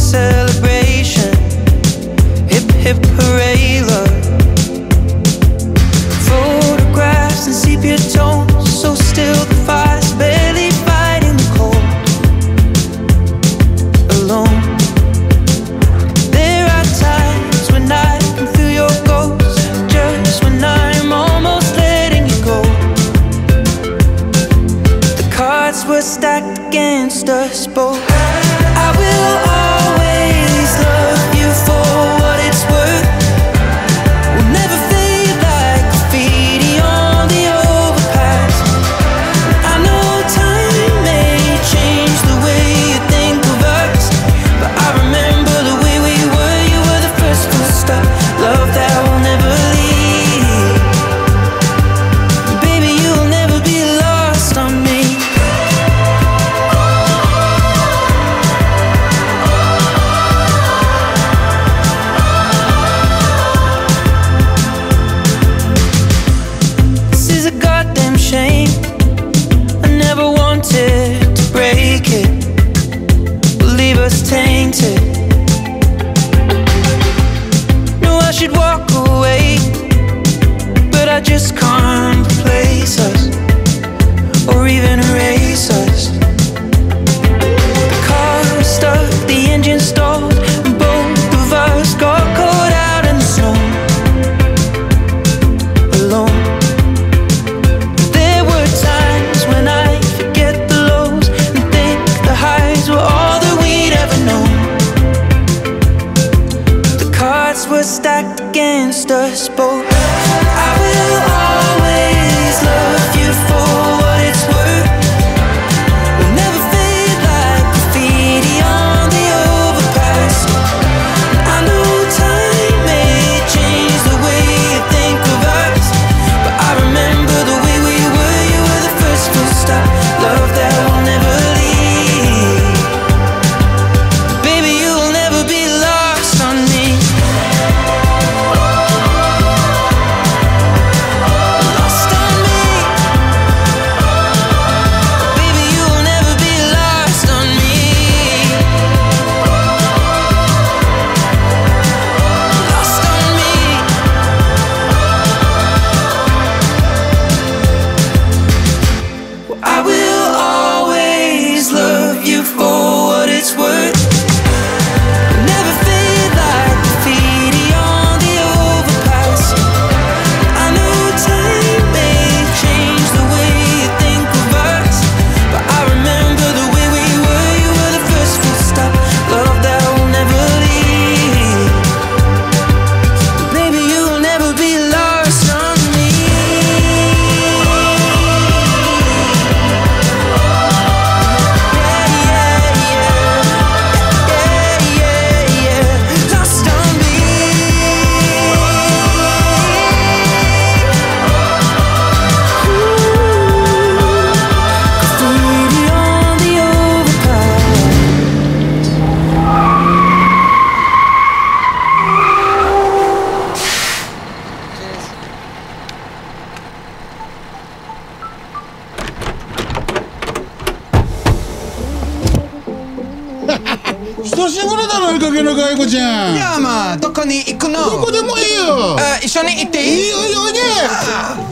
celebration. Hip hip hooray, love. Photographs and sepia tones, so still the fire's barely fighting the cold. Alone. There are times when I can feel your ghost, just when I'm almost letting you go. The cards were stacked against us both. I will always love you for what it's worth. We'll never fade like graffiti on the overpass. I know time may change the way you think of us, but I remember the way we were. You were the first full stop, love that will never leave. Baby, you'll never be lost on me. This is a goddamn shame. I never wanted to break it, will leave us tainted. No, I should walk away, but I just can't replace us, or even erase us. The car was stuck, the engine stalled, and both of us got caught out in the snow. Alone. There were times when I forget the lows and think the highs were all that we'd ever known. The cards were stacked against us both. I will always love you for what it's worth. We'll never fade like graffiti on the overpass. I know time may change the way you think of us, but I remember the way we were. You were the first full stop, love that will never leave. Baby, you'll never be lost on me. Lost on me. Baby, you'll never be lost on me. Lost on me. I will always love you for what it's worth. Never fade like graffiti on the overpass. I know time may change the way you think of us, but I remember the way we were. You were the first full stop, love that will never leave. Baby, you'll never be lost on me. Lost on me. Graffiti on the 久しぶりだろ、いい加減な外国ちゃん。 いやまあどこに行くの？ どこでもいいよ。 一緒に行っていい？ いいよ、いいよ、いいね。